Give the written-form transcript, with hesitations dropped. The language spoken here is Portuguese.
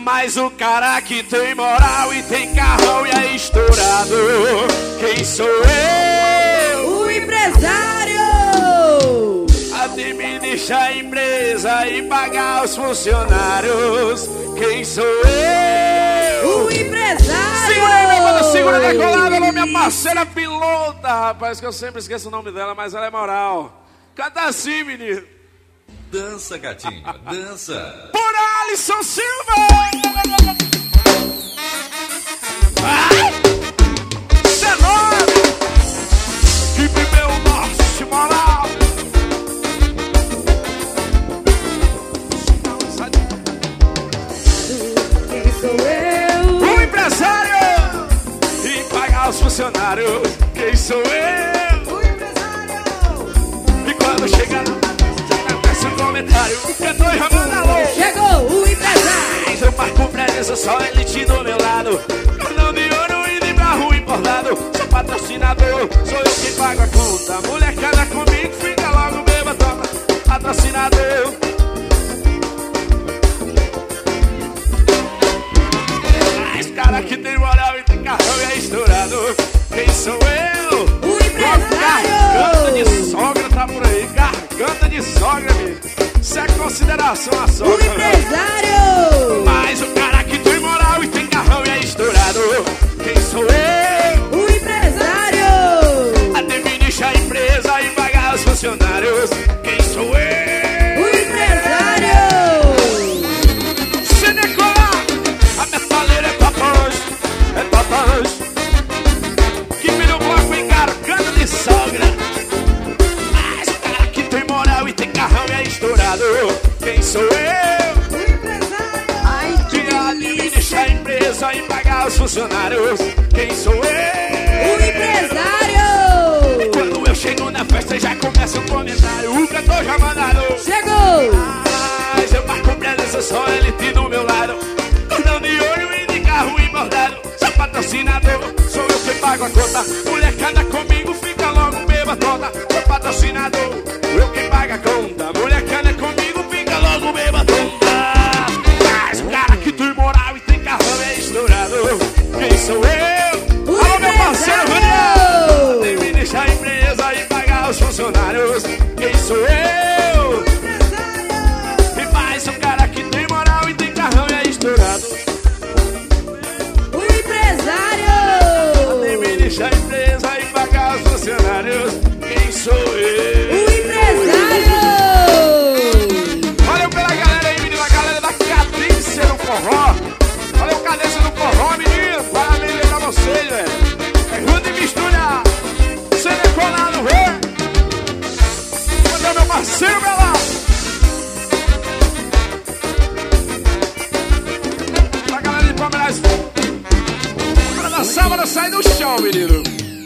Mas o cara que tem moral e tem carrão e é estourado, quem sou eu? O empresário! Administra a empresa e pagar os funcionários, quem sou eu? O empresário! Segura aí, meu mano, segura na colada, ela é minha parceira pilota, rapaz, que eu sempre esqueço o nome dela, mas ela é moral. Canta assim, menino. Dança, gatinho, dança. Por Alisson Silva! Vai! Cenório! Equipe meu norte moral! Quem sou eu? O empresário! E pagar os funcionários, quem sou eu? O empresário! E quando chegar peço um comentário, o cantor já manda alô. Chegou o empresário! Mas eu marco presença, só elite do meu lado. Cordão de ouro e de barro importado. Sou patrocinador, sou eu que pago a conta. Molecada comigo, fica logo beba, toma. Patrocinador. Mas cara que tem moral e tem carrão e é estourado, quem sou eu? O empresário! Garganta de sogra tá por aí, garganta de sogra, bicho. Isso é consideração a O sogra. empresário! Mas o cara que tem moral e tem carrão e é estourado, quem sou eu? O empresário! Administra a empresa e pagar os funcionários, quem sou eu? O empresário! Se decolar, a metaleira é papãs, que vira o bloco em garganta de sogra. Mas o cara que tem moral e tem carrão e é estourado, quem sou eu? O empresário! Ai, Que administra a empresa e pagar os funcionários, quem sou eu? O empresário! Quando eu chego na festa já começa um comentário, o cantor já mandaram. Chegou! Mas eu marco presença, só elite do meu lado. Cordão de ouro e de carro importado. Sou patrocinador, sou eu que pago a conta. Molecada comigo, fica logo beba toda. Sou patrocinador, eu que pago a conta. Molecada comigo, fica logo beba toda. Mas o cara que tem moral e tem carrão é estourado, quem sou eu? O Alô, meu parceiro Raniel! empresário! Administrar a empresa e pagar os funcionários, quem sou eu? E mais um cara que tem moral e tem carrão e é estourado. O empresário! Administrar a empresa e pagar os funcionários, quem sou eu? O empresário! Valeu pela galera aí, menino, a galera da Cadência no Forró. Valeu, Cadência no Forró, menino. Parabéns aí pra vocês, velho. É junto e mistura. Você decolado, velho. Mandou meu parceiro, Belão. Pra galera de Palmeiras. Pra dançar, bora sair do chão, menino.